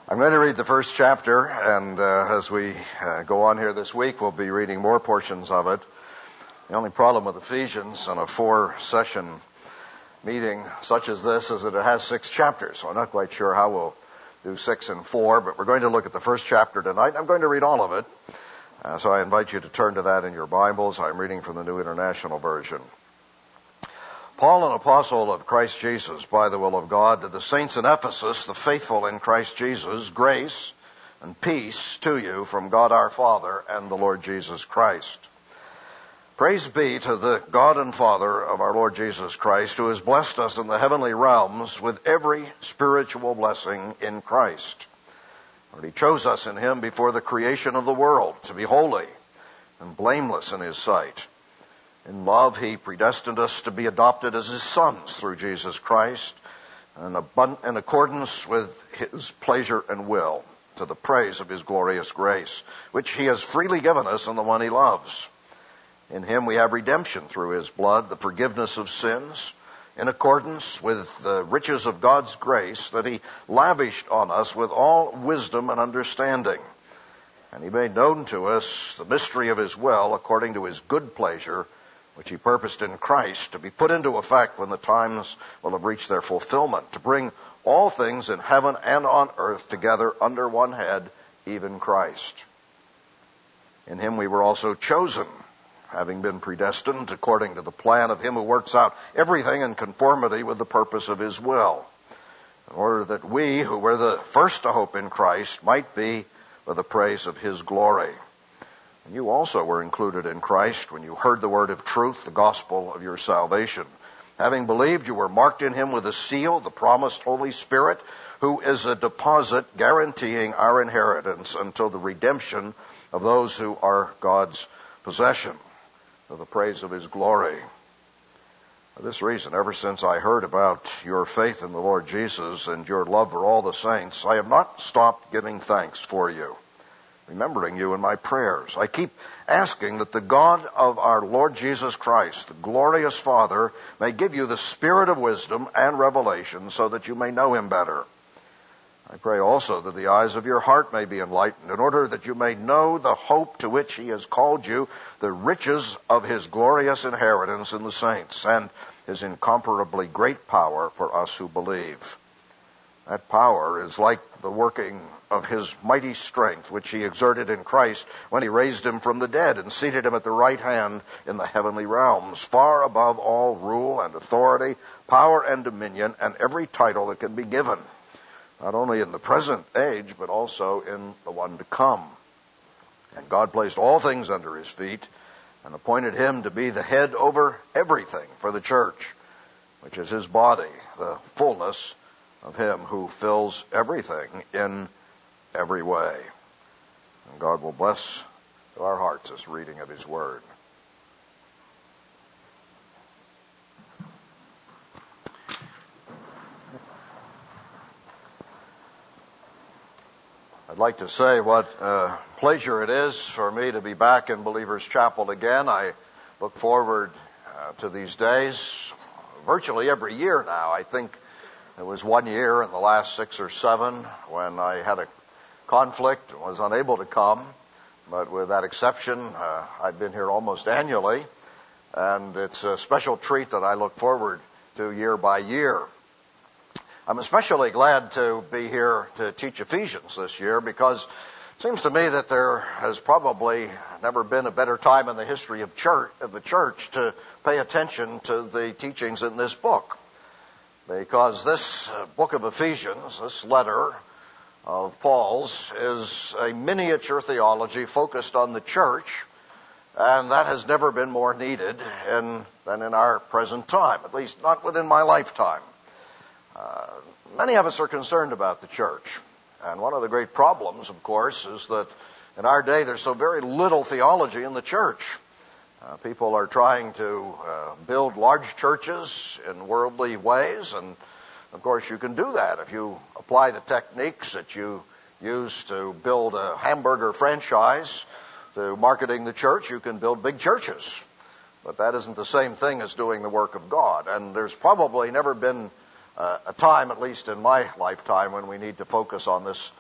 I'm going to read the first chapter, and as we go on here this week, we'll be reading more portions of it. The only problem with Ephesians on a 4-session meeting such as this is that it has 6 chapters, so I'm not quite sure how we'll do 6 and 4, but we're going to look at the first chapter tonight. I'm going to read all of it, so I invite you to turn to that in your Bibles. I'm reading from the New International Version. Paul, an apostle of Christ Jesus, by the will of God, to the saints in Ephesus, the faithful in Christ Jesus, grace and peace to you from God our Father and the Lord Jesus Christ. Praise be to the God and Father of our Lord Jesus Christ, who has blessed us in the heavenly realms with every spiritual blessing in Christ. For he chose us in him before the creation of the world to be holy and blameless in his sight. In love, he predestined us to be adopted as his sons through Jesus Christ, in accordance with his pleasure and will, to the praise of his glorious grace, which he has freely given us in the one he loves. In him we have redemption through his blood, the forgiveness of sins, in accordance with the riches of God's grace that he lavished on us with all wisdom and understanding. And he made known to us the mystery of his will, according to his good pleasure, which he purposed in Christ to be put into effect when the times will have reached their fulfillment, to bring all things in heaven and on earth together under one head, even Christ. In him we were also chosen, having been predestined according to the plan of him who works out everything in conformity with the purpose of his will, in order that we, who were the first to hope in Christ, might be for the praise of his glory. And you also were included in Christ when you heard the word of truth, the gospel of your salvation. Having believed, you were marked in him with a seal, the promised Holy Spirit, who is a deposit guaranteeing our inheritance until the redemption of those who are God's possession, to the praise of his glory. For this reason, ever since I heard about your faith in the Lord Jesus and your love for all the saints, I have not stopped giving thanks for you, remembering you in my prayers. I keep asking that the God of our Lord Jesus Christ, the glorious Father, may give you the spirit of wisdom and revelation so that you may know him better. I pray also that the eyes of your heart may be enlightened, in order that you may know the hope to which he has called you, the riches of his glorious inheritance in the saints, and his incomparably great power for us who believe. That power is like the working of his mighty strength, which he exerted in Christ when he raised him from the dead and seated him at the right hand in the heavenly realms, far above all rule and authority, power and dominion, and every title that can be given, not only in the present age, but also in the one to come. And God placed all things under his feet and appointed him to be the head over everything for the church, which is his body, the fullness of him who fills everything in every way. And God will bless to our hearts this reading of his word. I'd like to say what a pleasure it is for me to be back in Believers Chapel again. I look forward to these days virtually every year now. I think it was one year in the last 6 or 7 when I had a conflict and was unable to come. But with that exception, I've been here almost annually. And it's a special treat that I look forward to year by year. I'm especially glad to be here to teach Ephesians this year because it seems to me that there has probably never been a better time in the history of the church to pay attention to the teachings in this book. Because this book of Ephesians, this letter of Paul's, is a miniature theology focused on the church, and that has never been more needed than in our present time, at least not within my lifetime. Many of us are concerned about the church, and one of the great problems, of course, is that in our day there's so very little theology in the church. People are trying to build large churches in worldly ways, and of course you can do that if you apply the techniques that you use to build a hamburger franchise to marketing the church. You can build big churches, but that isn't the same thing as doing the work of God. And there's probably never been a time, at least in my lifetime, when we need to focus on this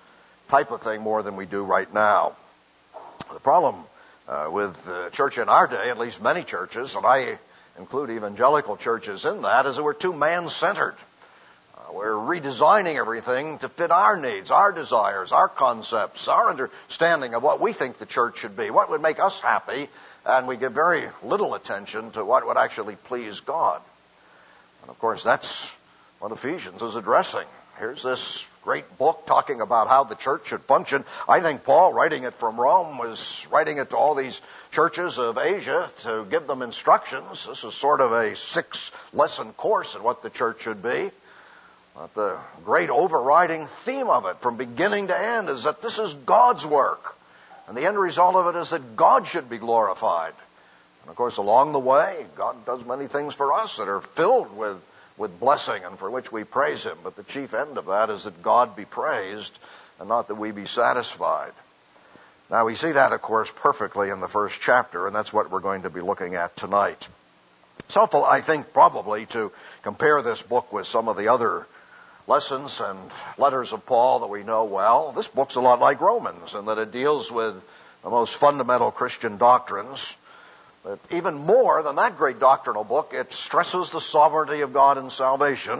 type of thing more than we do right now. The problem with the church in our day, at least many churches, and I include evangelical churches in that, is that we're too man-centered. We're redesigning everything to fit our needs, our desires, our concepts, our understanding of what we think the church should be, what would make us happy, and we give very little attention to what would actually please God. And of course, that's what Ephesians is addressing. Here's this great book talking about how the church should function. I think Paul, writing it from Rome, was writing it to all these churches of Asia to give them instructions. This is sort of a 6-lesson course in what the church should be. But the great overriding theme of it, from beginning to end, is that this is God's work. And the end result of it is that God should be glorified. And of course, along the way, God does many things for us that are filled with blessing and for which we praise Him. But the chief end of that is that God be praised and not that we be satisfied. Now, we see that, of course, perfectly in the first chapter, and that's what we're going to be looking at tonight. It's helpful, I think, probably to compare this book with some of the other lessons and letters of Paul that we know well. This book's a lot like Romans in that it deals with the most fundamental Christian doctrines. But even more than that great doctrinal book, it stresses the sovereignty of God in salvation,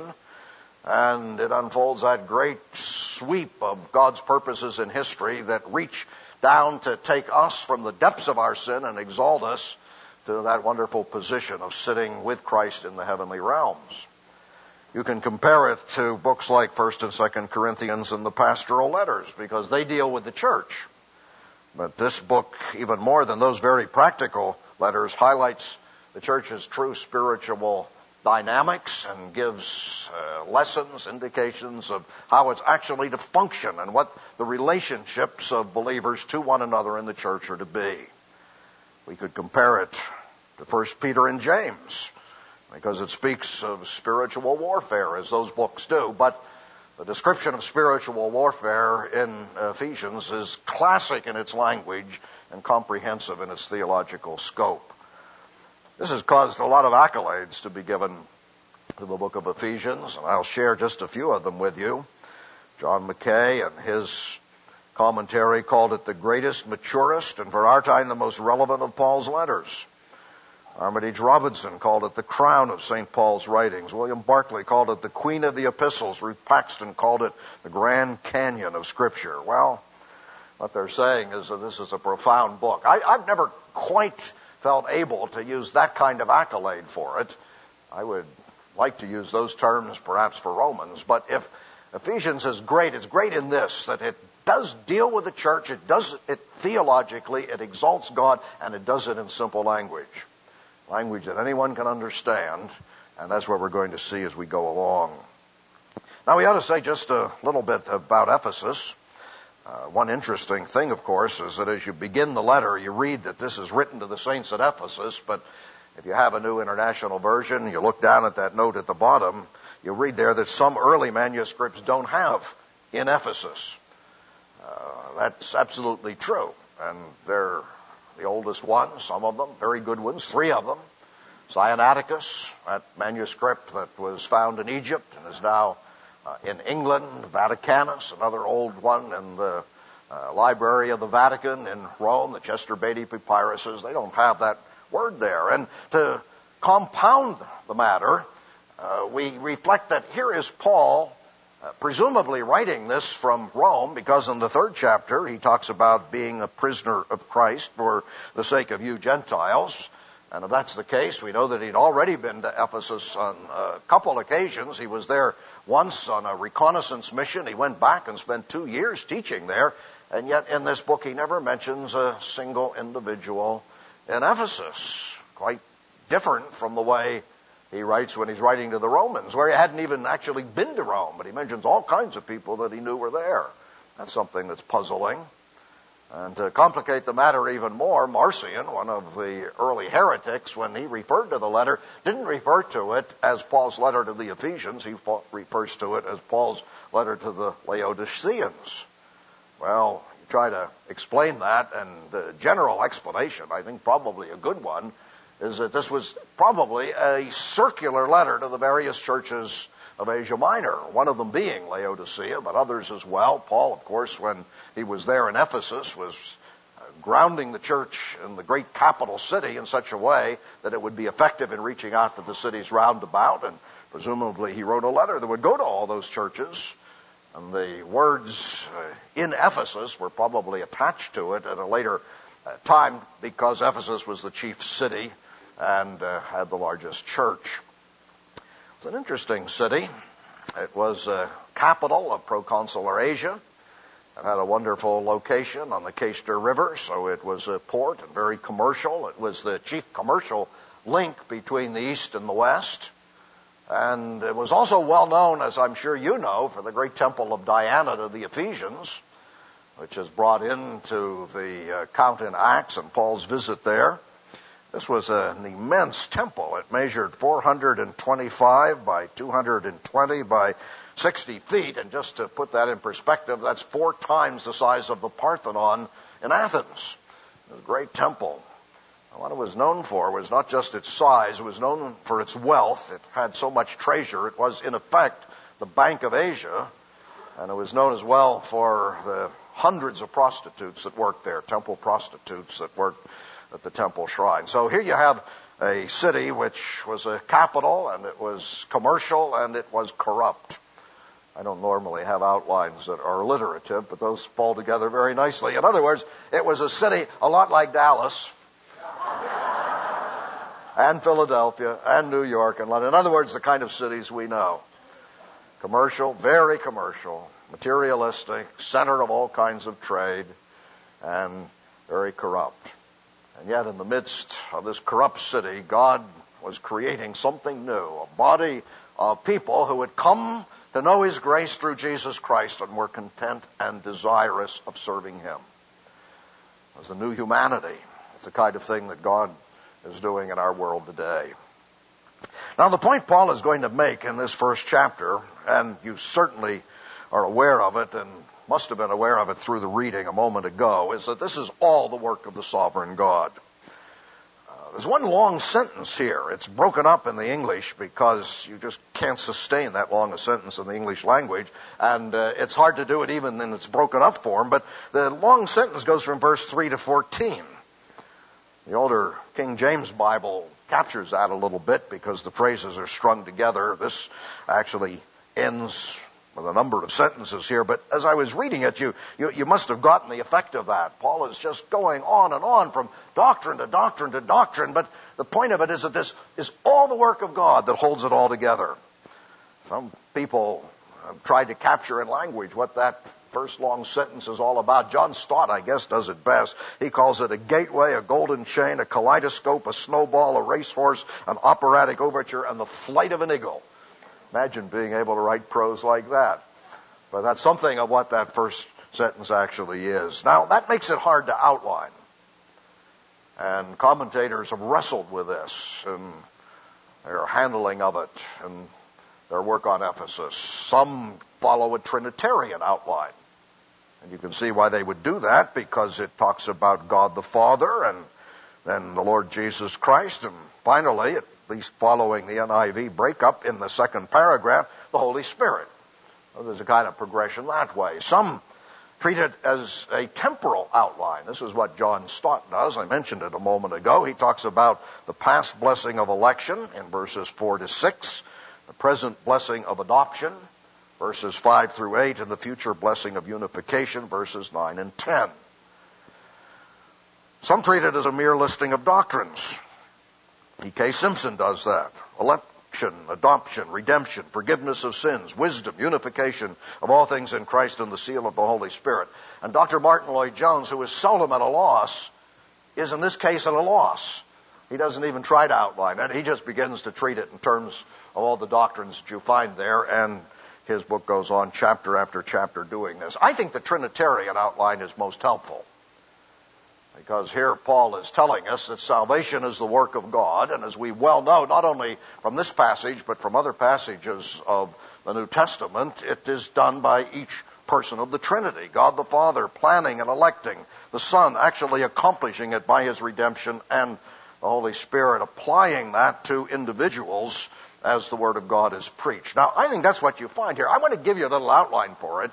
and it unfolds that great sweep of God's purposes in history that reach down to take us from the depths of our sin and exalt us to that wonderful position of sitting with Christ in the heavenly realms. You can compare it to books like 1st and 2nd Corinthians and the pastoral letters, because they deal with the church. But this book, even more than those very practical letters, highlights the church's true spiritual dynamics and gives lessons, indications of how it's actually to function and what the relationships of believers to one another in the church are to be. We could compare it to 1 Peter and James, because it speaks of spiritual warfare, as those books do. But the description of spiritual warfare in Ephesians is classic in its language and comprehensive in its theological scope. This has caused a lot of accolades to be given to the book of Ephesians, and I'll share just a few of them with you. John Mackay, in his commentary, called it the greatest, maturest, and for our time the most relevant of Paul's letters. Armitage Robinson called it the crown of St. Paul's writings. William Barclay called it the queen of the epistles. Ruth Paxton called it the Grand Canyon of Scripture. Well, what they're saying is that this is a profound book. I've never quite felt able to use that kind of accolade for it. I would like to use those terms perhaps for Romans, but if Ephesians is great, it's great in this, that it does deal with the church, it does it theologically, it exalts God, and it does it in simple language that anyone can understand, and that's what we're going to see as we go along. Now, we ought to say just a little bit about Ephesus. One interesting thing, of course, is that as you begin the letter, you read that this is written to the saints at Ephesus, but if you have a New International Version, you look down at that note at the bottom, you read there that some early manuscripts don't have in Ephesus. That's absolutely true, and they're the oldest ones, some of them, very good ones, 3 of them. Sinaiticus, that manuscript that was found in Egypt and is now in England. Vaticanus, another old one in the Library of the Vatican in Rome, the Chester Beatty papyruses. They don't have that word there. And to compound the matter, we reflect that here is Paul presumably writing this from Rome, because in the 3rd chapter he talks about being a prisoner of Christ for the sake of you Gentiles. And if that's the case, we know that he'd already been to Ephesus on a couple occasions. He was there once on a reconnaissance mission. He went back and spent 2 years teaching there. And yet in this book he never mentions a single individual in Ephesus. Quite different from the way he writes when he's writing to the Romans, where he hadn't even actually been to Rome, but he mentions all kinds of people that he knew were there. That's something that's puzzling. And to complicate the matter even more, Marcion, one of the early heretics, when he referred to the letter, didn't refer to it as Paul's letter to the Ephesians. He refers to it as Paul's letter to the Laodiceans. Well, you try to explain that, and the general explanation, I think probably a good one, is that this was probably a circular letter to the various churches of Asia Minor, one of them being Laodicea, but others as well. Paul, of course, when he was there in Ephesus, was grounding the church in the great capital city in such a way that it would be effective in reaching out to the cities round about, and presumably he wrote a letter that would go to all those churches, and the words in Ephesus were probably attached to it at a later time because Ephesus was the chief city and had the largest church. It's an interesting city. It was a capital of proconsular Asia. It had a wonderful location on the Cayster River, so it was a port and very commercial. It was the chief commercial link between the East and the West. And it was also well known, as I'm sure you know, for the great temple of Diana to the Ephesians, which is brought into the account in Acts and Paul's visit there. This was an immense temple. It measured 425 by 220 by 60 feet, and just to put that in perspective, that's 4 times the size of the Parthenon in Athens. It was a great temple. And what it was known for was not just its size, it was known for its wealth. It had so much treasure. It was, in effect, the Bank of Asia, and it was known as well for the hundreds of prostitutes that worked there, temple prostitutes that worked at the temple shrine. So here you have a city which was a capital, and it was commercial, and it was corrupt. I don't normally have outlines that are alliterative, but those fall together very nicely. In other words, it was a city a lot like Dallas and Philadelphia and New York and London. In other words, the kind of cities we know. Commercial, very commercial, materialistic, center of all kinds of trade, and very corrupt. And yet in the midst of this corrupt city, God was creating something new, a body of people who had come to know His grace through Jesus Christ and were content and desirous of serving Him. It was a new humanity. It's the kind of thing that God is doing in our world today. Now, the point Paul is going to make in this first chapter, and you certainly are aware of it and must have been aware of it through the reading a moment ago, is that this is all the work of the sovereign God. There's one long sentence here. It's broken up in the English because you just can't sustain that long a sentence in the English language, and it's hard to do it even in its broken up form, but the long sentence goes from verse 3 to 14. The older King James Bible captures that a little bit because the phrases are strung together. This actually ends with a number of sentences here, but as I was reading it, you must have gotten the effect of that. Paul is just going on and on from doctrine to doctrine to doctrine, but the point of it is that this is all the work of God that holds it all together. Some people have tried to capture in language what that first long sentence is all about. John Stott, I guess, does it best. He calls it a gateway, a golden chain, a kaleidoscope, a snowball, a racehorse, an operatic overture, and the flight of an eagle. Imagine being able to write prose like that. But that's something of what that first sentence actually is. Now, that makes it hard to outline. And commentators have wrestled with this in their handling of it and their work on Ephesus. Some follow a Trinitarian outline. And you can see why they would do that, because it talks about God the Father and then the Lord Jesus Christ, and finally, at least following the NIV breakup in the second paragraph, the Holy Spirit. So there's a kind of progression that way. Some treat it as a temporal outline. This is what John Stott does. I mentioned it a moment ago. He talks about the past blessing of election in verses 4 to 6, the present blessing of adoption, verses 5 through 8, and the future blessing of unification, verses 9 and 10. Some treat it as a mere listing of doctrines. E.K. Simpson does that. Election, adoption, redemption, forgiveness of sins, wisdom, unification of all things in Christ, and the seal of the Holy Spirit. And Dr. Martin Lloyd-Jones, who is seldom at a loss, is in this case at a loss. He doesn't even try to outline it. He just begins to treat it in terms of all the doctrines that you find there, and his book goes on chapter after chapter doing this. I think the Trinitarian outline is most helpful, because here Paul is telling us that salvation is the work of God, and as we well know, not only from this passage, but from other passages of the New Testament, it is done by each person of the Trinity. God the Father planning and electing, the Son actually accomplishing it by His redemption, and the Holy Spirit applying that to individuals as the Word of God is preached. Now, I think that's what you find here. I want to give you a little outline for it.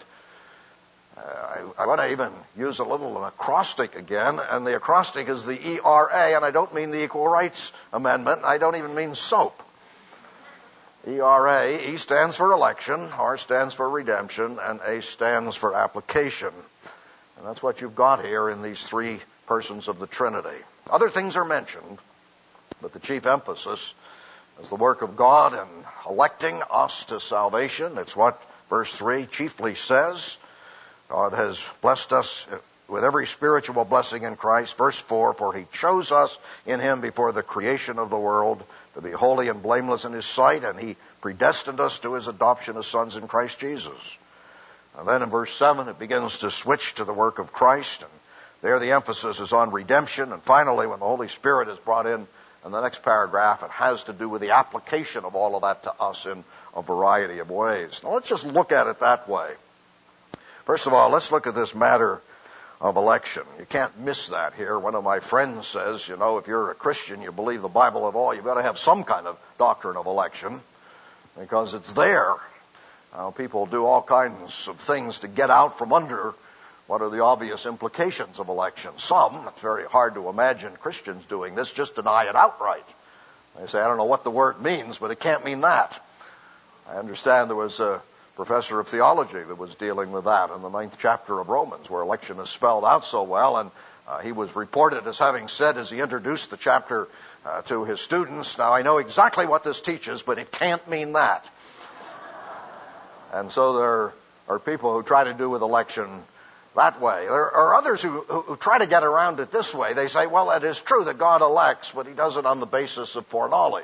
I want to even use a little acrostic again, and the acrostic is the ERA, and I don't mean the Equal Rights Amendment. I don't even mean soap. ERA, E stands for election, R stands for redemption, and A stands for application. And that's what you've got here in these three persons of the Trinity. Other things are mentioned, but the chief emphasis is the work of God in electing us to salvation. It's what verse 3 chiefly says. God has blessed us with every spiritual blessing in Christ. Verse 4, for he chose us in him before the creation of the world to be holy and blameless in his sight, and he predestined us to his adoption as sons in Christ Jesus. And then in verse 7, it begins to switch to the work of Christ, and there the emphasis is on redemption. And finally, when the Holy Spirit is brought in the next paragraph, it has to do with the application of all of that to us in a variety of ways. Now, let's just look at it that way. First of all, let's look at this matter of election. You can't miss that here. One of my friends says, if you're a Christian, you believe the Bible at all, you've got to have some kind of doctrine of election because it's there. People do all kinds of things to get out from under what are the obvious implications of election. Some, it's very hard to imagine Christians doing this, just deny it outright. They say, I don't know what the word means, but it can't mean that. I understand there was a professor of theology that was dealing with that in the 9th chapter of Romans, where election is spelled out so well, and he was reported as having said as he introduced the chapter to his students, now I know exactly what this teaches, but it can't mean that. And so there are people who try to do with election that way. There are others who try to get around it this way. They say, well, it is true that God elects, but he does it on the basis of foreknowledge.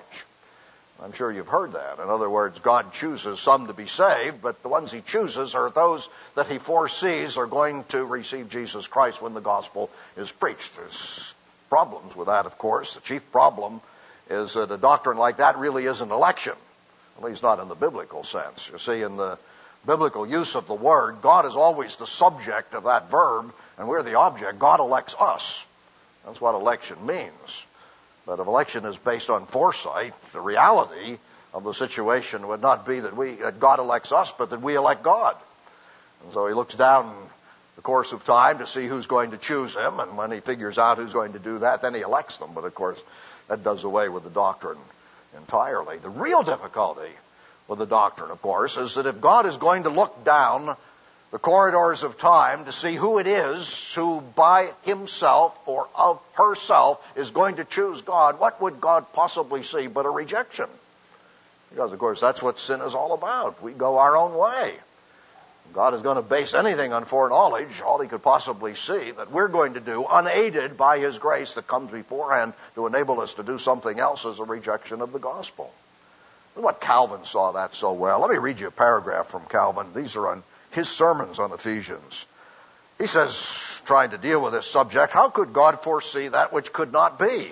I'm sure you've heard that. In other words, God chooses some to be saved, but the ones he chooses are those that he foresees are going to receive Jesus Christ when the gospel is preached. There's problems with that, of course. The chief problem is that a doctrine like that really isn't election, at least not in the biblical sense. You see, in the biblical use of the word, God is always the subject of that verb, and we're the object. God elects us. That's what election means. But if election is based on foresight, the reality of the situation would not be that God elects us, but that we elect God. And so he looks down the course of time to see who's going to choose him, and when he figures out who's going to do that, then he elects them. But of course, that does away with the doctrine entirely. The real difficulty with the doctrine, of course, is that if God is going to look down the corridors of time to see who it is who by himself or of herself is going to choose God, what would God possibly see but a rejection? Because, of course, that's what sin is all about. We go our own way. If God is going to base anything on foreknowledge, all he could possibly see that we're going to do, unaided by his grace that comes beforehand to enable us to do something else, is a rejection of the gospel. And what Calvin saw that so well. Let me read you a paragraph from Calvin. These are on his sermons on Ephesians. He says, trying to deal with this subject, how could God foresee that which could not be?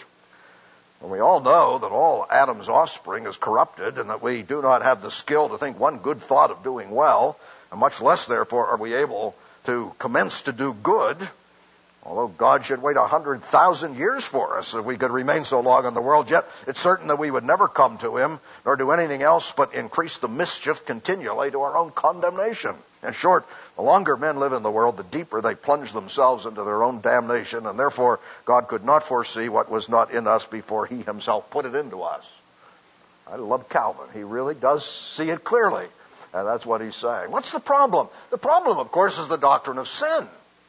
And we all know that all Adam's offspring is corrupted, and that we do not have the skill to think one good thought of doing well, and much less, therefore, are we able to commence to do good. Although God should wait 100,000 years for us if we could remain so long in the world, yet it's certain that we would never come to him, nor do anything else but increase the mischief continually to our own condemnation. In short, the longer men live in the world, the deeper they plunge themselves into their own damnation, and therefore God could not foresee what was not in us before he himself put it into us. I love Calvin. He really does see it clearly, and that's what he's saying. What's the problem? The problem, of course, is the doctrine of sin.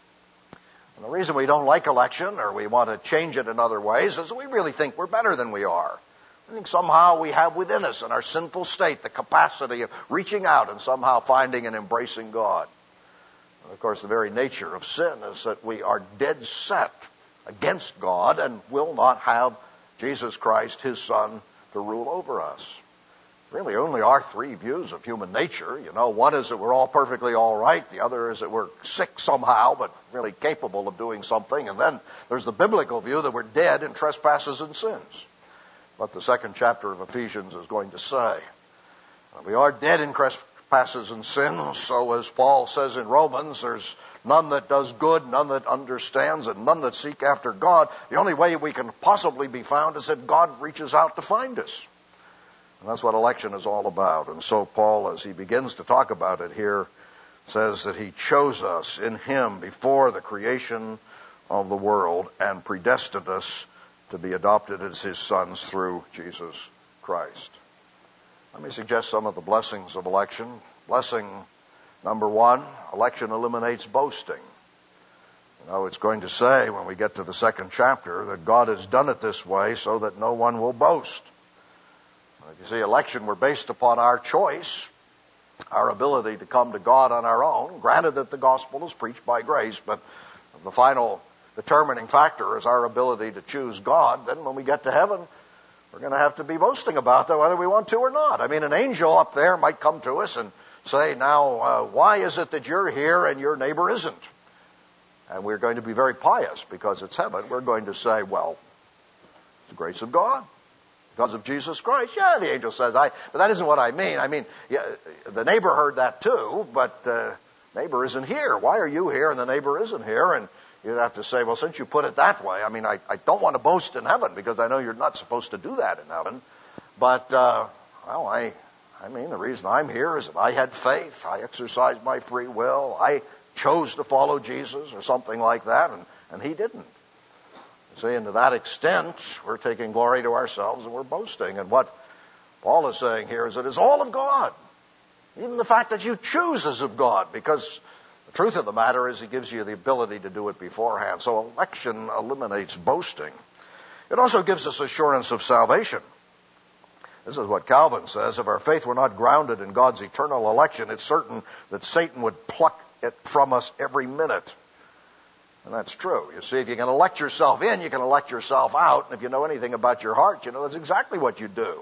And the reason we don't like election, or we want to change it in other ways, is we really think we're better than we are. I think somehow we have within us, in our sinful state, the capacity of reaching out and somehow finding and embracing God. And of course, the very nature of sin is that we are dead set against God and will not have Jesus Christ, his Son, to rule over us. Really only are three views of human nature. One is that we're all perfectly all right. The other is that we're sick somehow, but really capable of doing something. And then there's the biblical view that we're dead in trespasses and sins. What the second chapter of Ephesians is going to say. We are dead in trespasses and sins. So as Paul says in Romans, there's none that does good, none that understands, and none that seek after God. The only way we can possibly be found is that God reaches out to find us. And that's what election is all about. And so Paul, as he begins to talk about it here, says that he chose us in him before the creation of the world and predestined us to be adopted as his sons through Jesus Christ. Let me suggest some of the blessings of election. Blessing number one, election eliminates boasting. You know, it's going to say when we get to the second chapter that God has done it this way so that no one will boast. You see, election were based upon our choice, our ability to come to God on our own. Granted that the gospel is preached by grace, but the final determining factor is our ability to choose God. Then when we get to heaven, we're going to have to be boasting about that whether we want to or not. I mean, an angel up there might come to us and say, now, why is it that you're here and your neighbor isn't? And we're going to be very pious because it's heaven. We're going to say, well, it's the grace of God. Because of Jesus Christ. Yeah, the angel says, but that isn't what I mean. I mean, yeah, the neighbor heard that too, but neighbor isn't here. Why are you here and the neighbor isn't here? And you'd have to say, well, since you put it that way, I mean, I don't want to boast in heaven because I know you're not supposed to do that in heaven. But, I mean, the reason I'm here is that I had faith. I exercised my free will. I chose to follow Jesus or something like that, and he didn't. See, and to that extent, we're taking glory to ourselves and we're boasting. And what Paul is saying here is that it's all of God. Even the fact that you choose is of God, because the truth of the matter is he gives you the ability to do it beforehand. So election eliminates boasting. It also gives us assurance of salvation. This is what Calvin says. If our faith were not grounded in God's eternal election, it's certain that Satan would pluck it from us every minute. And that's true. You see, if you can elect yourself in, you can elect yourself out. And if you know anything about your heart, you know that's exactly what you do.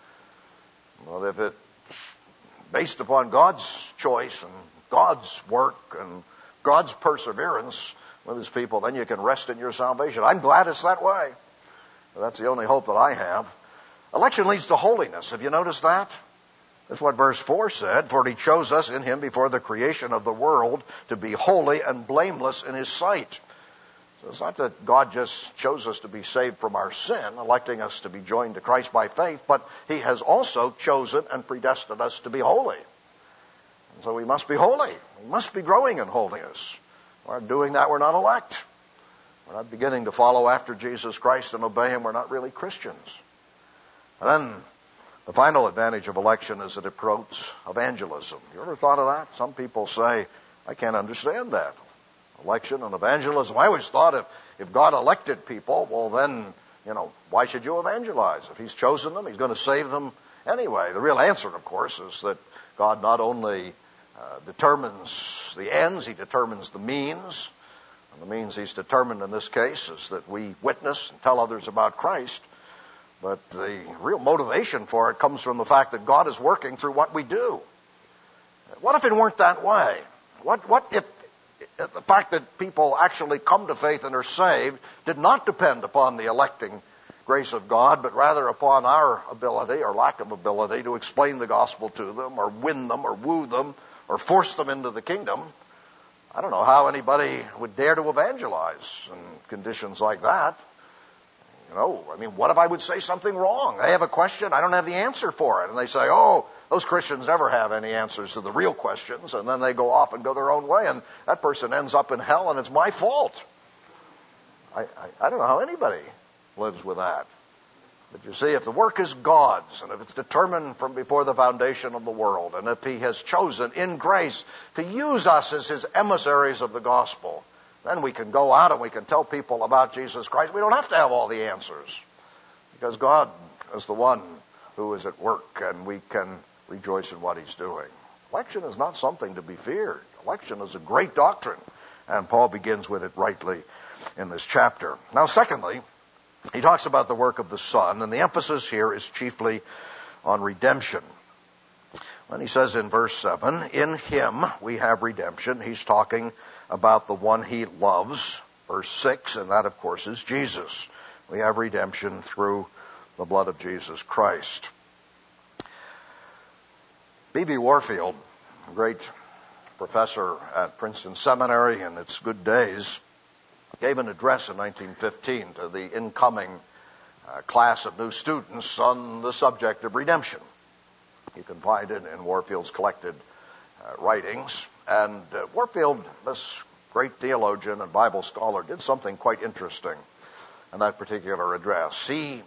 But if it's based upon God's choice and God's work and God's perseverance with his people, then you can rest in your salvation. I'm glad it's that way. That's the only hope that I have. Election leads to holiness. Have you noticed that? That's what verse 4 said. For he chose us in him before the creation of the world to be holy and blameless in his sight. So it's not that God just chose us to be saved from our sin, electing us to be joined to Christ by faith, but he has also chosen and predestined us to be holy. And so we must be holy. We must be growing in holiness. If we're not doing that, we're not elect. We're not beginning to follow after Jesus Christ and obey him. We're not really Christians. And then the final advantage of election is that it promotes evangelism. You ever thought of that? Some people say, I can't understand that. Election and evangelism. I always thought if God elected people, well then, why should you evangelize? If he's chosen them, he's going to save them anyway. The real answer, of course, is that God not only determines the ends, he determines the means. And the means he's determined in this case is that we witness and tell others about Christ. But the real motivation for it comes from the fact that God is working through what we do. What if it weren't that way? What if the fact that people actually come to faith and are saved did not depend upon the electing grace of God, but rather upon our ability or lack of ability to explain the gospel to them or win them or woo them or force them into the kingdom? I don't know how anybody would dare to evangelize in conditions like that. What if I would say something wrong? They have a question, I don't have the answer for it. And they say, those Christians never have any answers to the real questions. And then they go off and go their own way, and that person ends up in hell, and it's my fault. I don't know how anybody lives with that. But you see, if the work is God's, and if it's determined from before the foundation of the world, and if he has chosen in grace to use us as his emissaries of the gospel, then we can go out and we can tell people about Jesus Christ. We don't have to have all the answers, because God is the one who is at work, and we can rejoice in what he's doing. Election is not something to be feared. Election is a great doctrine, and Paul begins with it rightly in this chapter. Now, secondly, he talks about the work of the Son, and the emphasis here is chiefly on redemption. When he says in verse 7, in him we have redemption, he's talking about the one he loves. Verse 6, and that, of course, is Jesus. We have redemption through the blood of Jesus Christ. B.B. Warfield, a great professor at Princeton Seminary in its good days, gave an address in 1915 to the incoming class of new students on the subject of redemption. You can find it in Warfield's collected writings. And Warfield, this great theologian and Bible scholar, did something quite interesting in that particular address. He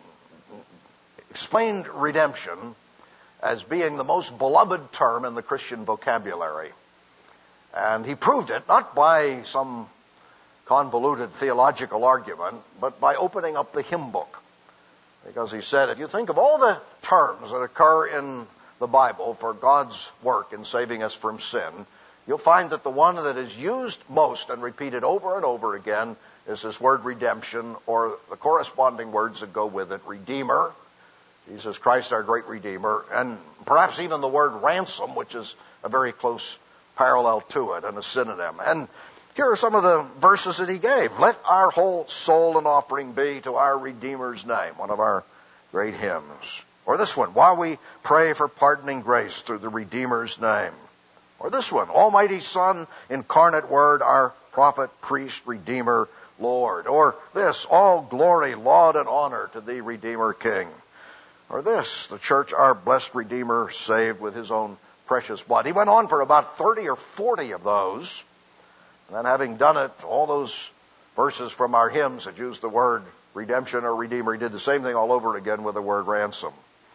explained redemption as being the most beloved term in the Christian vocabulary. And he proved it not by some convoluted theological argument, but by opening up the hymn book. Because he said, if you think of all the terms that occur in the Bible for God's work in saving us from sin, you'll find that the one that is used most and repeated over and over again is this word redemption, or the corresponding words that go with it, Redeemer, Jesus Christ, our great Redeemer, and perhaps even the word ransom, which is a very close parallel to it and a synonym. And here are some of the verses that he gave. Let our whole soul an offering be to our Redeemer's name, one of our great hymns. Or this one, while we pray for pardoning grace through the Redeemer's name. Or this one, Almighty Son, incarnate Word, our prophet, priest, Redeemer, Lord. Or this, all glory, laud, and honor to thee, Redeemer, King. Or this, the church, our blessed Redeemer, saved with his own precious blood. He went on for about 30 or 40 of those. And then having done it, all those verses from our hymns that use the word redemption or Redeemer, he did the same thing all over again with the word ransom.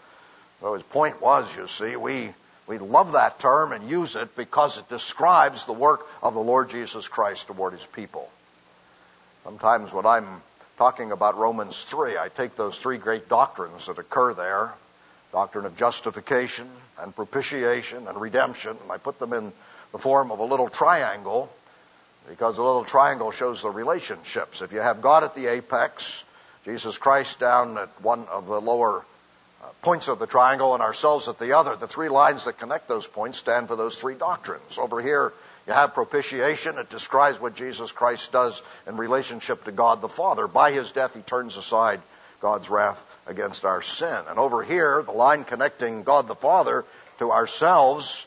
So his point was, you see, we love that term and use it because it describes the work of the Lord Jesus Christ toward his people. Sometimes when I'm talking about Romans 3, I take those three great doctrines that occur there, doctrine of justification and propitiation and redemption, and I put them in the form of a little triangle, because a little triangle shows the relationships. If you have God at the apex, Jesus Christ down at one of the lower points of the triangle, and ourselves at the other, the three lines that connect those points stand for those three doctrines. Over here, you have propitiation. It describes what Jesus Christ does in relationship to God the Father. By his death, he turns aside God's wrath against our sin. And over here, the line connecting God the Father to ourselves,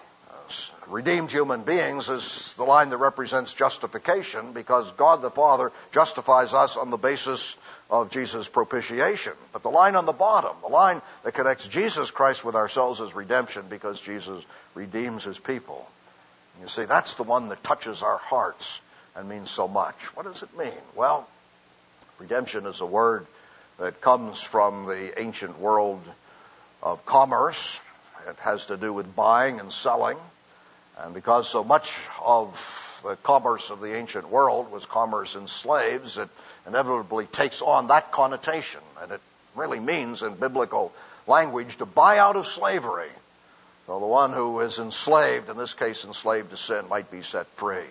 redeemed human beings, is the line that represents justification, because God the Father justifies us on the basis of Jesus' propitiation. But the line on the bottom, the line that connects Jesus Christ with ourselves, is redemption, because Jesus redeems his people. You see, that's the one that touches our hearts and means so much. What does it mean? Well, redemption is a word that comes from the ancient world of commerce. It has to do with buying and selling. And because so much of the commerce of the ancient world was commerce in slaves, it inevitably takes on that connotation. And it really means, in biblical language, to buy out of slavery. So the one who is enslaved, in this case enslaved to sin, might be set free.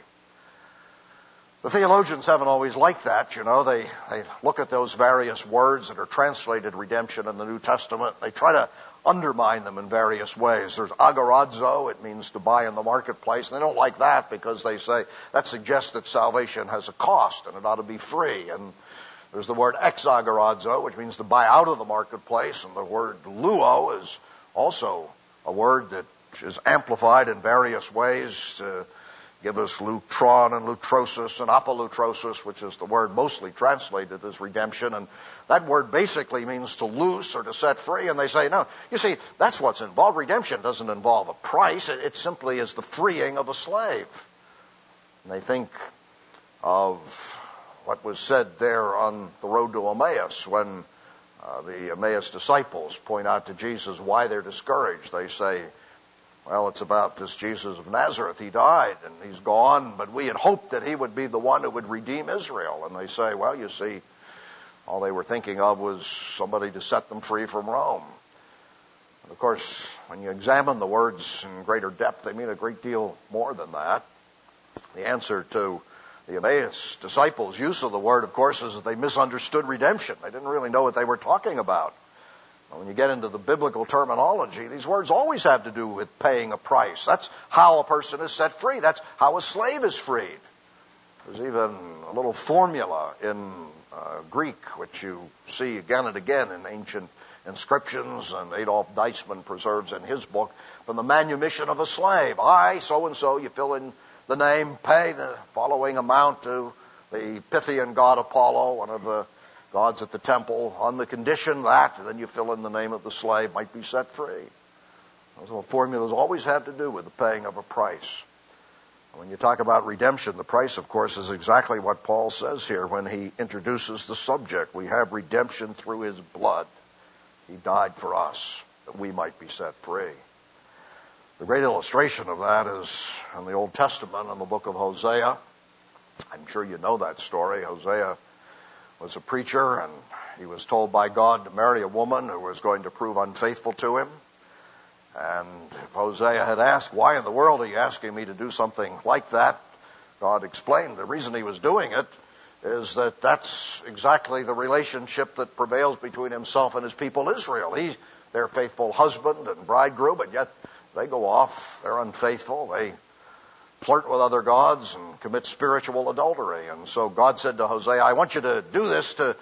The theologians haven't always liked that, you know. They look at those various words that are translated redemption in the New Testament. They try to undermine them in various ways. There's agorazo, it means to buy in the marketplace. And they don't like that because they say that suggests that salvation has a cost and it ought to be free. And there's the word exagorazo, which means to buy out of the marketplace. And the word luo is also a word that is amplified in various ways to give us lutron and lutrosis and apolutrosis, which is the word mostly translated as redemption. And that word basically means to loose or to set free. And they say, no, you see, that's what's involved. Redemption doesn't involve a price. It simply is the freeing of a slave. And they think of what was said there on the road to Emmaus when the Emmaus disciples point out to Jesus why they're discouraged. They say, well, it's about this Jesus of Nazareth. He died and he's gone, but we had hoped that he would be the one who would redeem Israel. And they say, well, you see, all they were thinking of was somebody to set them free from Rome. And of course, when you examine the words in greater depth, they mean a great deal more than that. The answer to the Emmaus disciples' use of the word, of course, is that they misunderstood redemption. They didn't really know what they were talking about. When you get into the biblical terminology, these words always have to do with paying a price. That's how a person is set free. That's how a slave is freed. There's even a little formula in Greek, which you see again and again in ancient inscriptions, and Adolf Deisman preserves in his book, from the manumission of a slave. I, so-and-so, you fill in the name, pay the following amount to the Pythian god Apollo, one of the gods at the temple, on the condition that, and then you fill in the name of the slave, might be set free. Those little formulas always have to do with the paying of a price. When you talk about redemption, the price, of course, is exactly what Paul says here when he introduces the subject. We have redemption through his blood. He died for us, that we might be set free. The great illustration of that is in the Old Testament in the book of Hosea. I'm sure you know that story. Hosea was a preacher, and he was told by God to marry a woman who was going to prove unfaithful to him. And if Hosea had asked, why in the world are you asking me to do something like that? God explained the reason he was doing it is that that's exactly the relationship that prevails between himself and his people Israel. He's their faithful husband and bridegroom, and yet they go off, they're unfaithful, they flirt with other gods and commit spiritual adultery. And so God said to Hosea, I want you to do this to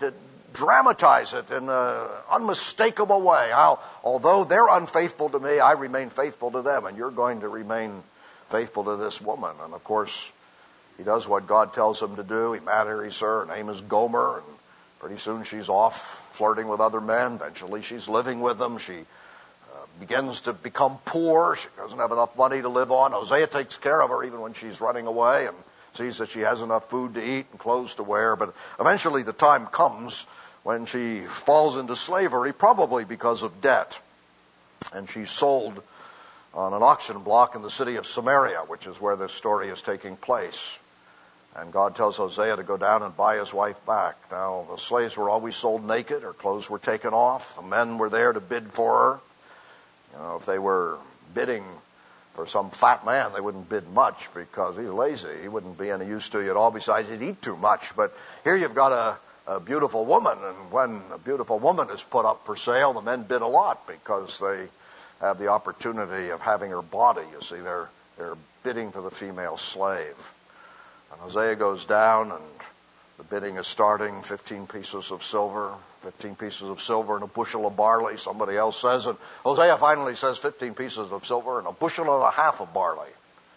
dramatize it in an unmistakable way. Although they're unfaithful to me, I remain faithful to them, and you're going to remain faithful to this woman. And of course, he does what God tells him to do. He marries her. Her name is Gomer, and pretty soon she's off flirting with other men. Eventually she's living with them. She begins to become poor. She doesn't have enough money to live on. Hosea takes care of her even when she's running away and sees that she has enough food to eat and clothes to wear. But eventually the time comes when she falls into slavery, probably because of debt. And she's sold on an auction block in the city of Samaria, which is where this story is taking place. And God tells Hosea to go down and buy his wife back. Now, the slaves were always sold naked. Her clothes were taken off. The men were there to bid for her. You know, if they were bidding for some fat man, they wouldn't bid much because he's lazy. He wouldn't be any use to you at all. Besides, he'd eat too much. But here you've got a beautiful woman, and when a beautiful woman is put up for sale, the men bid a lot because they have the opportunity of having her body. You see, they're bidding for the female slave. And Hosea goes down, and the bidding is starting. 15 pieces of silver, 15 pieces of silver and a bushel of barley, somebody else says. And Hosea finally says 15 pieces of silver and a bushel and a half of barley.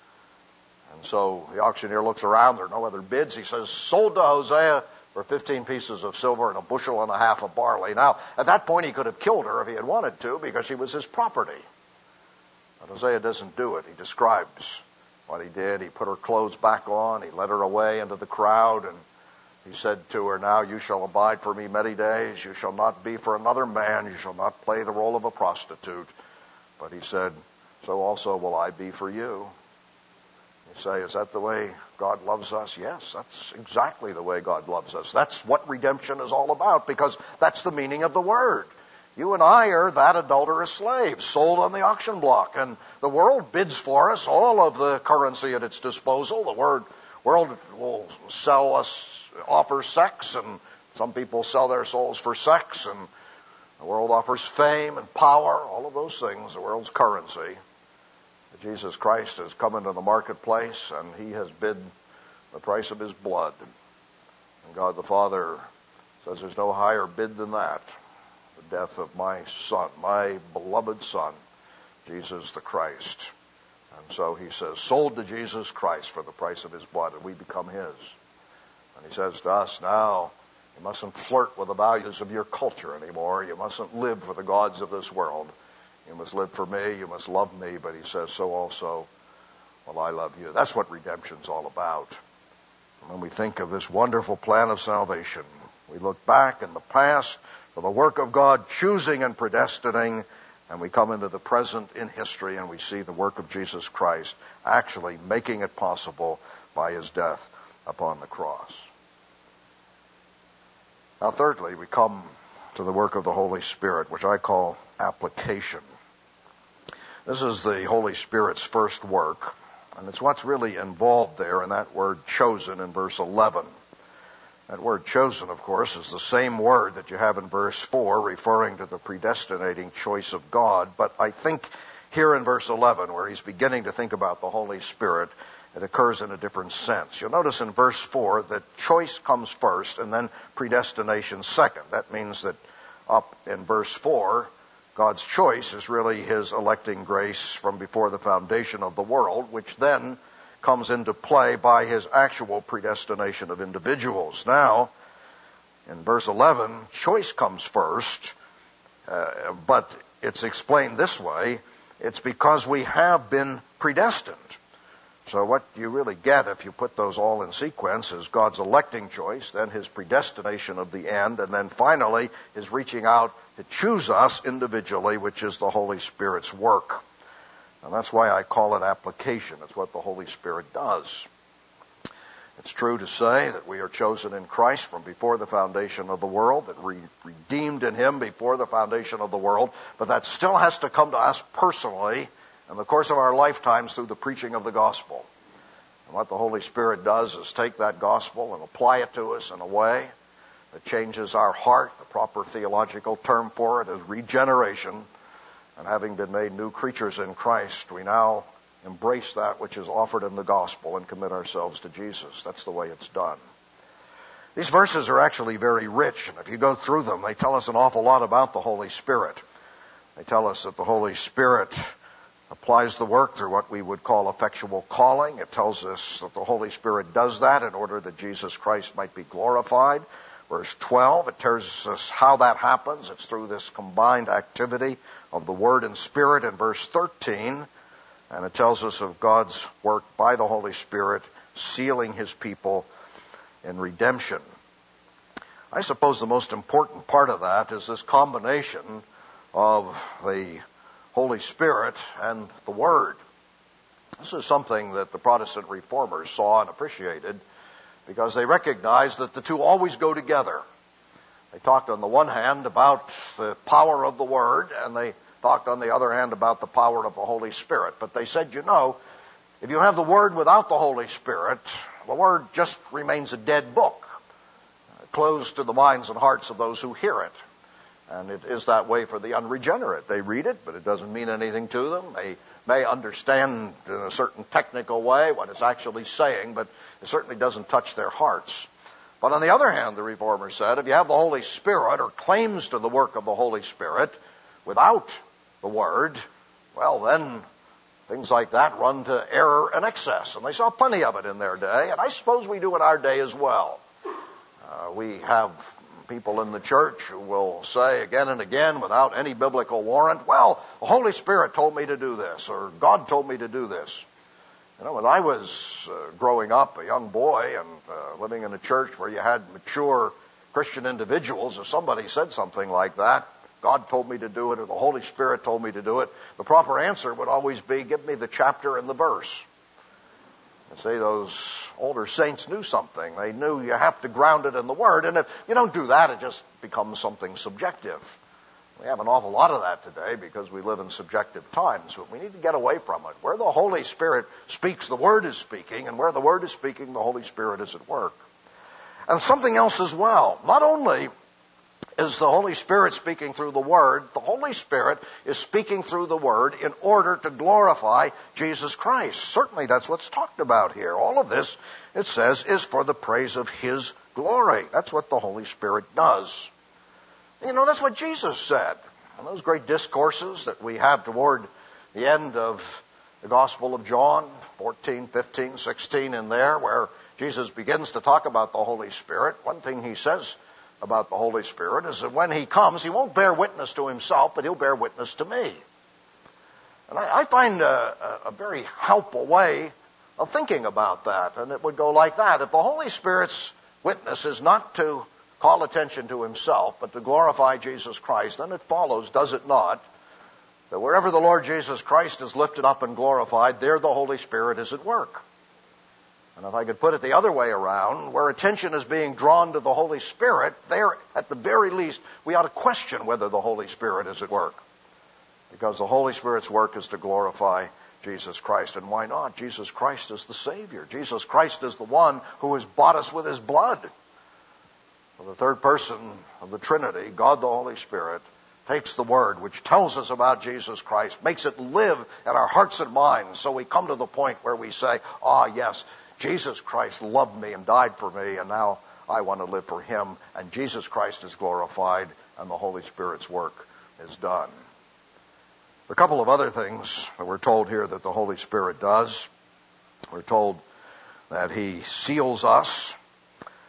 And so the auctioneer looks around. There are no other bids. He says, sold to Hosea for 15 pieces of silver and a bushel and a half of barley. Now, at that point, he could have killed her if he had wanted to because she was his property. But Hosea doesn't do it. He describes what he did. He put her clothes back on. He led her away into the crowd, and he said to her, now you shall abide for me many days. You shall not be for another man. You shall not play the role of a prostitute. But he said, so also will I be for you. You say, is that the way God loves us? Yes, that's exactly the way God loves us. That's what redemption is all about, because that's the meaning of the word. You and I are that adulterous slave, sold on the auction block. And the world bids for us all of the currency at its disposal. The world will sell us, offer sex, and some people sell their souls for sex. And the world offers fame and power, all of those things, the world's currency. Jesus Christ has come into the marketplace, and he has bid the price of his blood. And God the Father says there's no higher bid than that. The death of my Son, my beloved Son, Jesus the Christ. And so he says, sold to Jesus Christ for the price of his blood, and we become his. And he says to us, now, you mustn't flirt with the values of your culture anymore. You mustn't live for the gods of this world. You must live for me. You must love me. But he says, so also will I love you. That's what redemption's all about. And when we think of this wonderful plan of salvation, we look back in the past for the work of God choosing and predestining, and we come into the present in history, and we see the work of Jesus Christ actually making it possible by his death upon the cross. Now, thirdly, we come to the work of the Holy Spirit, which I call application. This is the Holy Spirit's first work, and it's what's really involved there in that word chosen in verse 11. That word chosen, of course, is the same word that you have in verse 4, referring to the predestinating choice of God. But I think here in verse 11, where he's beginning to think about the Holy Spirit, it occurs in a different sense. You'll notice in verse 4 that choice comes first and then predestination second. That means that up in verse 4, God's choice is really his electing grace from before the foundation of the world, which then comes into play by his actual predestination of individuals. Now, in verse 11, choice comes first, but it's explained this way. It's because we have been predestined. So what you really get if you put those all in sequence is God's electing choice, then his predestination of the end, and then finally his reaching out to choose us individually, which is the Holy Spirit's work. And that's why I call it application. It's what the Holy Spirit does. It's true to say that we are chosen in Christ from before the foundation of the world, that we redeemed in him before the foundation of the world, but that still has to come to us personally in the course of our lifetimes through the preaching of the gospel. And what the Holy Spirit does is take that gospel and apply it to us in a way that changes our heart. The proper theological term for it is regeneration. And having been made new creatures in Christ, we now embrace that which is offered in the gospel and commit ourselves to Jesus. That's the way it's done. These verses are actually very rich, and if you go through them, they tell us an awful lot about the Holy Spirit. They tell us that the Holy Spirit applies the work through what we would call effectual calling. It tells us that the Holy Spirit does that in order that Jesus Christ might be glorified. Verse 12, it tells us how that happens. It's through this combined activity of the Word and Spirit in verse 13. And it tells us of God's work by the Holy Spirit sealing his people in redemption. I suppose the most important part of that is this combination of the Holy Spirit and the Word. This is something that the Protestant reformers saw and appreciated because they recognized that the two always go together. They talked on the one hand about the power of the Word, and they talked on the other hand about the power of the Holy Spirit. But they said, if you have the Word without the Holy Spirit, the Word just remains a dead book, closed to the minds and hearts of those who hear it. And it is that way for the unregenerate. They read it, but it doesn't mean anything to them. They may understand in a certain technical way what it's actually saying, but it certainly doesn't touch their hearts. But on the other hand, the Reformers said, if you have the Holy Spirit or claims to the work of the Holy Spirit without the Word, well then things like that run to error and excess. And they saw plenty of it in their day, and I suppose we do in our day as well. We have people in the church who will say again and again without any biblical warrant, well, the Holy Spirit told me to do this, or God told me to do this. When I was growing up, a young boy, and living in a church where you had mature Christian individuals, if somebody said something like that, God told me to do it, or the Holy Spirit told me to do it, the proper answer would always be, give me the chapter and the verse. And say those older saints knew something. They knew you have to ground it in the Word, and if you don't do that, it just becomes something subjective. We have an awful lot of that today because we live in subjective times, but we need to get away from it. Where the Holy Spirit speaks, the Word is speaking, and where the Word is speaking, the Holy Spirit is at work. And something else as well. Not only is the Holy Spirit speaking through the Word, the Holy Spirit is speaking through the Word in order to glorify Jesus Christ. Certainly that's what's talked about here. All of this, it says, is for the praise of His glory. That's what the Holy Spirit does. That's what Jesus said. And those great discourses that we have toward the end of the Gospel of John, 14, 15, 16 in there, where Jesus begins to talk about the Holy Spirit. One thing he says about the Holy Spirit is that when he comes, he won't bear witness to himself, but he'll bear witness to me. And I find a very helpful way of thinking about that, and it would go like that. If the Holy Spirit's witness is not to call attention to himself, but to glorify Jesus Christ, then it follows, does it not, that wherever the Lord Jesus Christ is lifted up and glorified, there the Holy Spirit is at work. And if I could put it the other way around, where attention is being drawn to the Holy Spirit, there, at the very least, we ought to question whether the Holy Spirit is at work. Because the Holy Spirit's work is to glorify Jesus Christ. And why not? Jesus Christ is the Savior. Jesus Christ is the one who has bought us with His blood. So the third person of the Trinity, God the Holy Spirit, takes the Word which tells us about Jesus Christ, makes it live in our hearts and minds, so we come to the point where we say, yes, Jesus Christ loved me and died for me, and now I want to live for Him, and Jesus Christ is glorified, and the Holy Spirit's work is done. A couple of other things that we're told here that the Holy Spirit does. We're told that He seals us.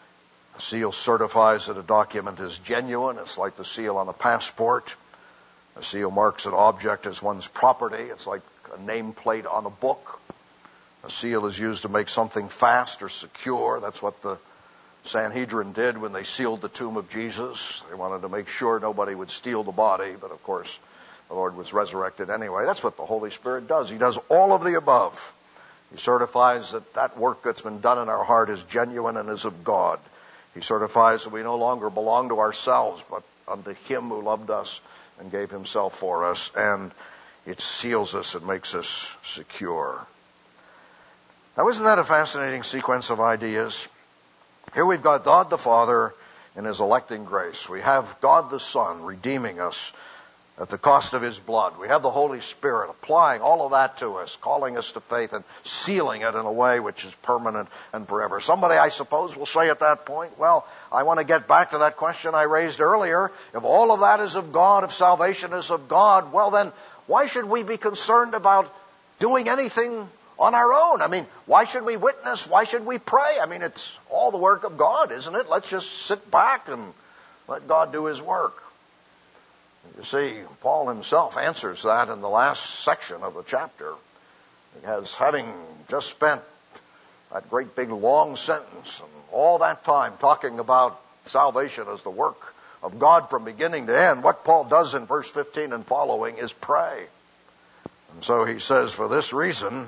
A seal certifies that a document is genuine. It's like the seal on a passport. A seal marks an object as one's property. It's like a nameplate on a book. A seal is used to make something fast or secure. That's what the Sanhedrin did when they sealed the tomb of Jesus. They wanted to make sure nobody would steal the body, but of course the Lord was resurrected anyway. That's what the Holy Spirit does. He does all of the above. He certifies that that work that's been done in our heart is genuine and is of God. He certifies that we no longer belong to ourselves, but unto Him who loved us and gave Himself for us. And it seals us and makes us secure. Now, isn't that a fascinating sequence of ideas? Here we've got God the Father in His electing grace. We have God the Son redeeming us at the cost of His blood. We have the Holy Spirit applying all of that to us, calling us to faith and sealing it in a way which is permanent and forever. Somebody, I suppose, will say at that point, well, I want to get back to that question I raised earlier. If all of that is of God, if salvation is of God, well then, why should we be concerned about doing anything on our own? I mean, why should we witness? Why should we pray? I mean, it's all the work of God, isn't it? Let's just sit back and let God do His work. You see, Paul himself answers that in the last section of the chapter. Because having just spent that great big long sentence and all that time talking about salvation as the work of God from beginning to end, what Paul does in verse 15 and following is pray. And so he says, for this reason,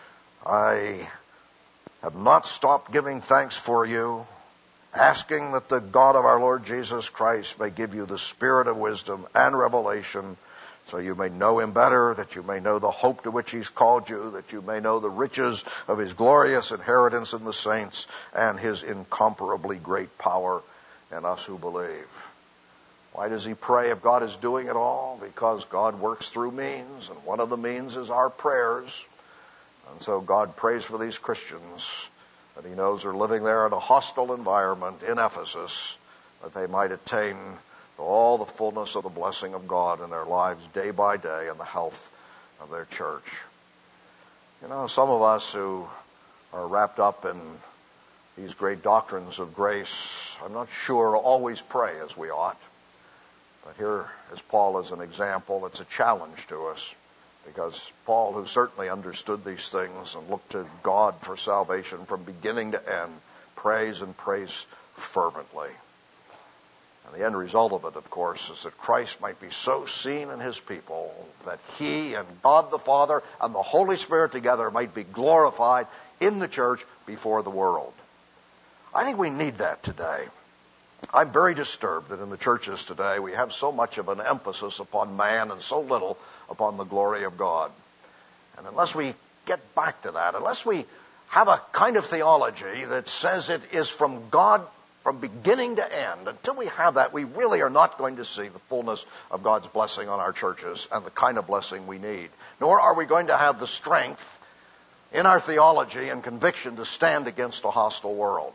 I have not stopped giving thanks for you, asking that the God of our Lord Jesus Christ may give you the spirit of wisdom and revelation, so you may know Him better, that you may know the hope to which He's called you, that you may know the riches of His glorious inheritance in the saints, and His incomparably great power in us who believe. Why does he pray if God is doing it all? Because God works through means, and one of the means is our prayers. And so God prays for these Christians that He knows are living there in a hostile environment in Ephesus, that they might attain to all the fullness of the blessing of God in their lives day by day and the health of their church. You know, some of us who are wrapped up in these great doctrines of grace, I'm not sure always pray as we ought. But here is Paul as an example. It's a challenge to us. Because Paul, who certainly understood these things and looked to God for salvation from beginning to end, prays and prays fervently. And the end result of it, of course, is that Christ might be so seen in His people that He and God the Father and the Holy Spirit together might be glorified in the church before the world. I think we need that today. I'm very disturbed that in the churches today we have so much of an emphasis upon man and so little upon the glory of God. And unless we get back to that, unless we have a kind of theology that says it is from God from beginning to end, until we have that, we really are not going to see the fullness of God's blessing on our churches and the kind of blessing we need. Nor are we going to have the strength in our theology and conviction to stand against a hostile world.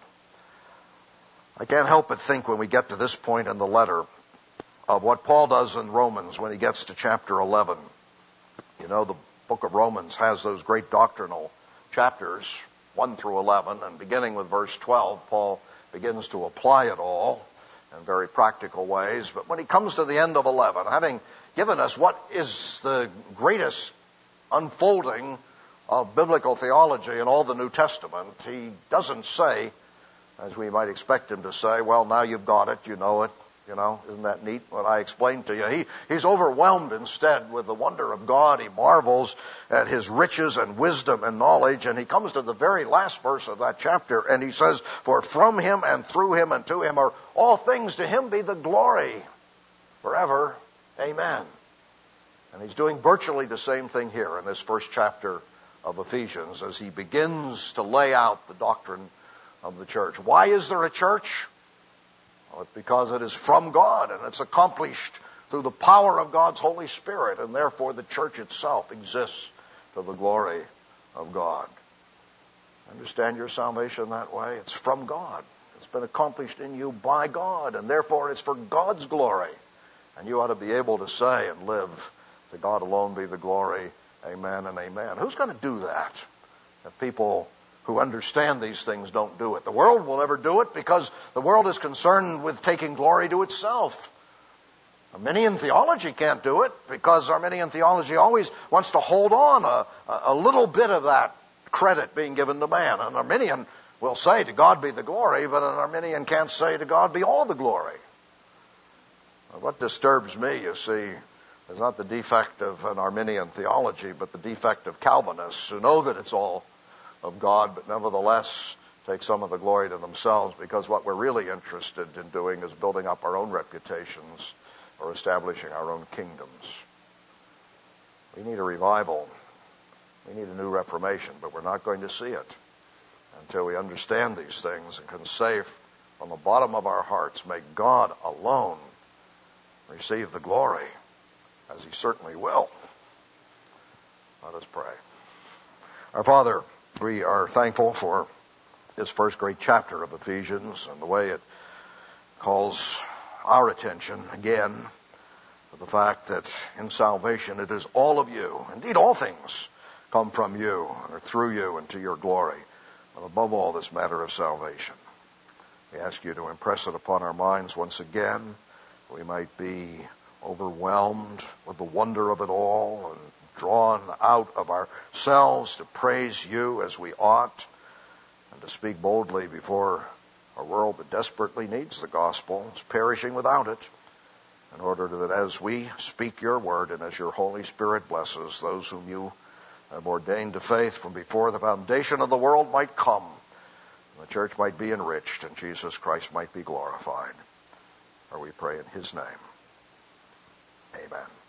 I can't help but think when we get to this point in the letter of what Paul does in Romans when he gets to chapter 11. You know, the book of Romans has those great doctrinal chapters, 1 through 11, and beginning with verse 12, Paul begins to apply it all in very practical ways. But when he comes to the end of 11, having given us what is the greatest unfolding of biblical theology in all the New Testament, he doesn't say, as we might expect him to say, well, now you've got it, you know it, you know, isn't that neat what I explained to you? He's overwhelmed instead with the wonder of God. He marvels at His riches and wisdom and knowledge, and he comes to the very last verse of that chapter, and he says, for from Him and through Him and to Him are all things, to Him be the glory forever. Amen. And he's doing virtually the same thing here in this first chapter of Ephesians as he begins to lay out the doctrine of the church. Why is there a church? Well, it's because it is from God and it's accomplished through the power of God's Holy Spirit, and therefore the church itself exists to the glory of God. Understand your salvation that way? It's from God. It's been accomplished in you by God, and therefore it's for God's glory. And you ought to be able to say and live, to God alone be the glory. Amen and amen. Who's going to do that? If people who understand these things don't do it. The world will never do it because the world is concerned with taking glory to itself. Arminian theology can't do it, because Arminian theology always wants to hold on a little bit of that credit being given to man. An Arminian will say, to God be the glory, but an Arminian can't say, to God be all the glory. What disturbs me, you see, is not the defect of an Arminian theology, but the defect of Calvinists who know that it's all of God, but nevertheless take some of the glory to themselves, because what we're really interested in doing is building up our own reputations or establishing our own kingdoms. We need a revival. We need a new reformation, but we're not going to see it until we understand these things and can say from the bottom of our hearts, may God alone receive the glory, as he certainly will. Let us pray. Our Father, we are thankful for this first great chapter of Ephesians and the way it calls our attention again to the fact that in salvation it is all of you. Indeed, all things come from you and are through you and to your glory. But above all, this matter of salvation. We ask you to impress it upon our minds once again. We might be overwhelmed with the wonder of it all and drawn out of ourselves to praise you as we ought and to speak boldly before a world that desperately needs the gospel, is perishing without it, in order that as we speak your word and as your Holy Spirit blesses those whom you have ordained to faith from before the foundation of the world might come, and the church might be enriched and Jesus Christ might be glorified. For we pray in his name. Amen.